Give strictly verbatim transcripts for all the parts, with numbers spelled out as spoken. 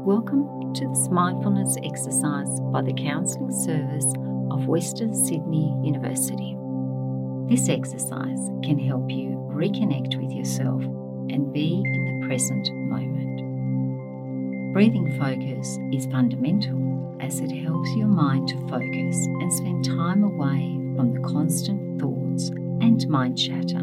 Welcome to this mindfulness exercise by the Counselling Service of Western Sydney University. This exercise can help you reconnect with yourself and be in the present moment. Breathing focus is fundamental as it helps your mind to focus and spend time away from the constant thoughts and mind chatter.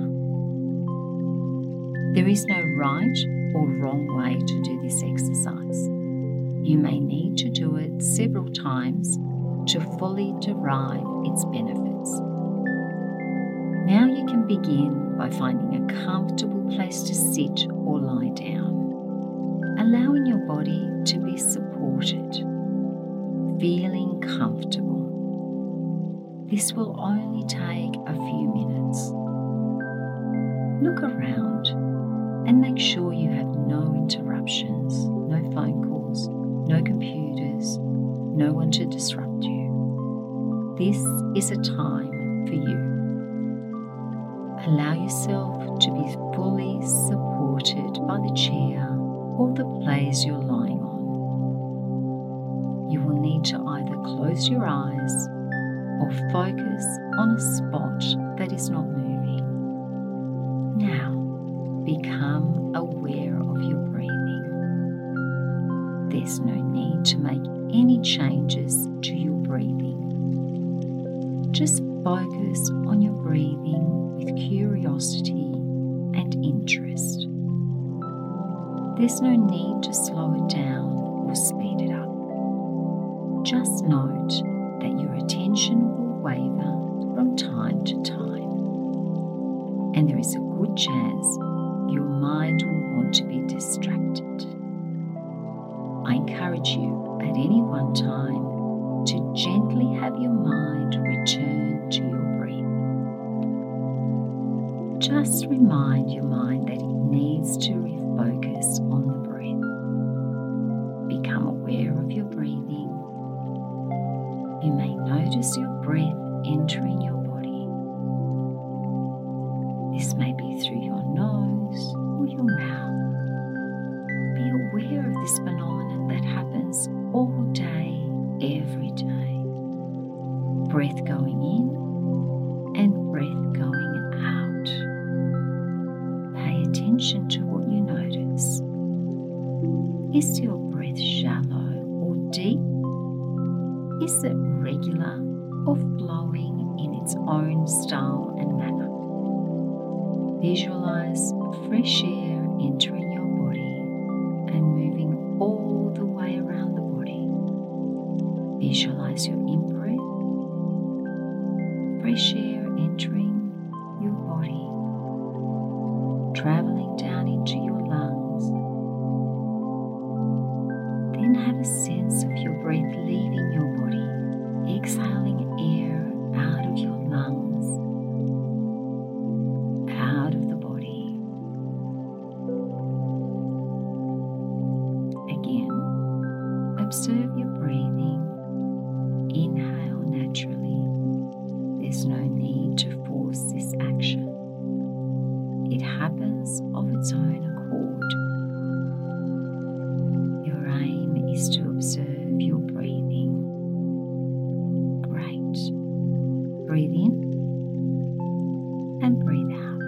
There is no right or wrong way to do this exercise. You may need to do it several times to fully derive its benefits. Now you can begin by finding a comfortable place to sit or lie down, allowing your body to be supported, feeling comfortable. This will only take a few minutes. Look around and make sure you have no interruptions, no phone calls, no computers, no one to disrupt you. This is a time for you. Allow yourself to be fully supported by the chair or the place you're lying on. You will need to either close your eyes or focus on a spot that is not moving. Now, become aware of your breathing. There's no need to make any changes to your breathing. Just focus on your breathing with curiosity and interest. There's no need to slow it down or speed it up. Just note that your attention will waver from time to time, and there is a good chance your mind will want to be distracted. I encourage you at any one time to gently have your mind return to your breathing. Just remind your mind that it needs to refocus on the breath. Become aware of your breathing. You may notice your breath entering your body. This may be through your nose or your mouth. Be aware of this phenomenon that happens all day, every day. Breath going in and breath going out. Pay attention to what you notice. Is your breath shallow or deep? Is it regular or flowing in its own style and manner? Visualize fresh air entering your body and moving all the way around the body. Visualize your in-breath, fresh air entering your body, traveling down into your lungs. Then have a sense of your breath leaving your body, exhaling air out of your lungs, out of the body. Again, observe your breathing. Inhale naturally. There's no need to force this action. It happens of its own accord. Your aim is to observe your breathing. Great. Breathe in and breathe out.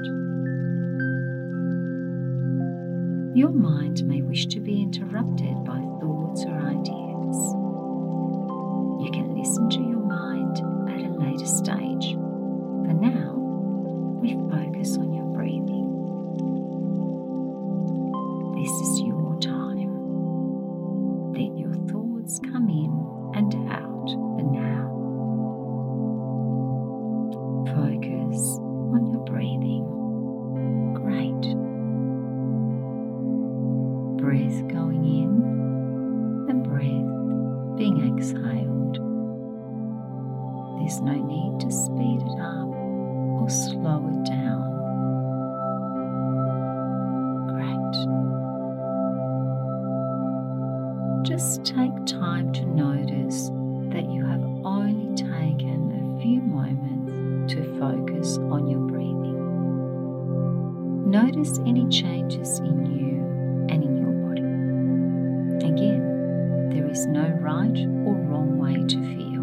Your mind may wish to be interrupted by thoughts or ideas. You can listen to your mind at a later stage. For now, we focus on your breathing. This is your time. Let your thoughts come in and out for now. Focus on your breathing. Great. Breath going in and breath being exhaled. There's no need to speed it up or slow it down. Great. Just take time to notice that you have only taken a few moments to focus on your breathing. Notice any changes in you and in your body. Again, is no right or wrong way to feel.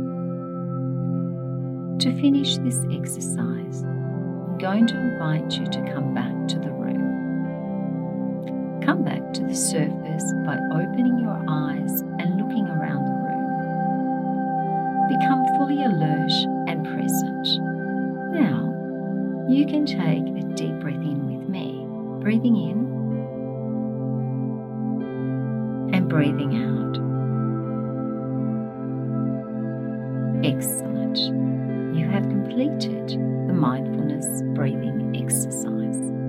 To finish this exercise, I'm going to invite you to come back to the room. Come back to the surface by opening your eyes and looking around the room. Become fully alert and present. Now, you can take a deep breath in with me, breathing in and breathing out. Excellent. You have completed the mindfulness breathing exercise.